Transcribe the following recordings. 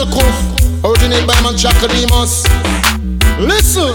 original Kuf, originate by man Chakademus. Listen.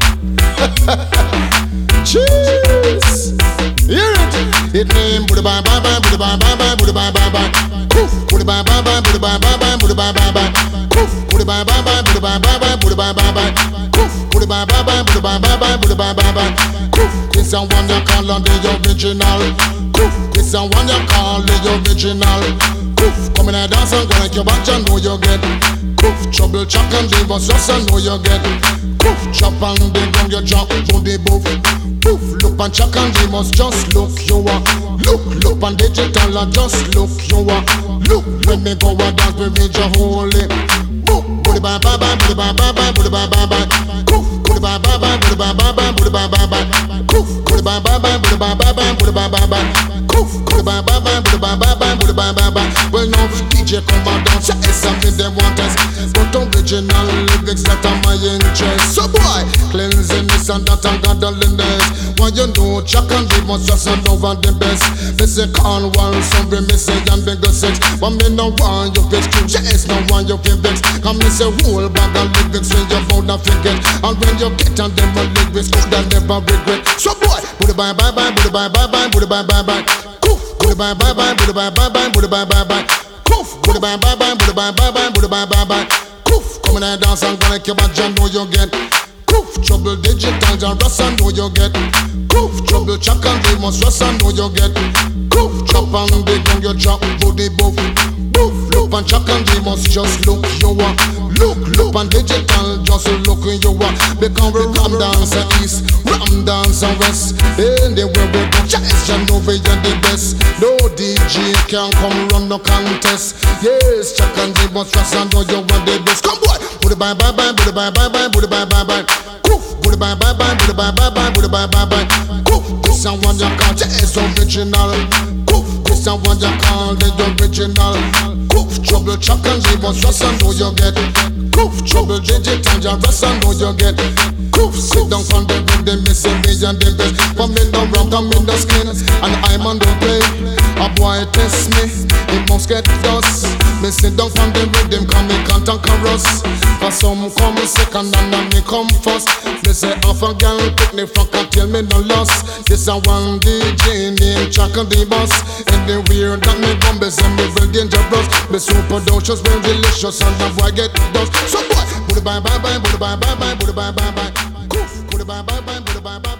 Cheers. Hear it. It name Buddha bye bye bye, Buddha bye bye bye, Buddha bye bye bye. Kuf, Buddha bye bye bye, Buddha bye bye bye, Buddha bye bye bye. Kuf, Buddha bye bye bye, Buddha bye bye bye, Buddha bye bye bye. Kuf, Buddha bye bye bye, Buddha bye bye bye, Buddha bye bye bye. Kuf, this and one you call on the original. Kuf, this and one you call the original. Kuf, come in and dance and go like your back, you know you get. Kuf, trouble chuck and the bus, just you know you get. Kuf, chop and the ground you drop, booty boof. Poof, look and check and they must just look you are. Look and digital and just look you are. Look, let me go and dance with me your holy. Boop, booty bye bye bye, booty bye bye bye, booty bye bye bye. Poof, booty bye bye bye, booty bye bye bye, booty bye bye bye. Poof, booty bye bye bye, booty bye bye bye, booty bye bye bye. Poof, booty bye bye bye, booty bye bye bye, booty bye bye bye. Well now DJ come and dance, it's something they want us. But original lyrics that are my interest. So boy, cleansing this and that and godliness. Why you know Jack and Dave must just over the best. They say Cornwall, some be missing and big sex. But me no want you get screwed, yes, no want you get vexed. Come me say whole bag of lyrics when you found a forget. And when you get on them a lyrics, good and never regret. So boy, booty bye bye bye, booty bye bye bye, booty bye bye bye. Poof, booty bye bye bye, booty bye bye bye, booty bye bye bye. Poof, booty bye bye bye, booty bye bye bye, booty bye bye bye. Poof, come in and dance and go like your bad you know you get. Poof, trouble digital and rust and know you get. Poof, trouble chuck and they must rust and know you get. Poof, chop and they gon' you drop booty boof. Poof, look and chuck and they must just look you are. Look and digital just look you are. Because we ram dance and east, ram dance and west. Anywhere we go, just you know we are the best. No DJ can come run no contest. Yes, chuck and they must rust and know you are the best. Come boy, booty bye bye bye, booty bye bye bye, booty bye bye bye. Booty bye bye bye, booty bye bye bye, booty bye bye bye. Poof, this and one you call the original. Poof, this and one you call the original. Poof, trouble chuck and they must rust and know you get. Poof, trouble digital you rust and know you get. Poof, sit down from the room, they missing me and the best. For me no rock, I'm in the skin, and I'm on the play. A boy test me, he must get dust. Me sit down from the rhythm, come me can't conquer us. For some come second and then me come first. Me say half a girl pick me from cocktail, me no loss. This a one DJ named Chakademus. Anywhere that me come, me say me very dangerous. Me super delicious, very delicious, and the boy get dust. So boy, booty bye bye bye, booty bye bye bye, booty bye bye bye. Booty bye bye bye, booty bye bye.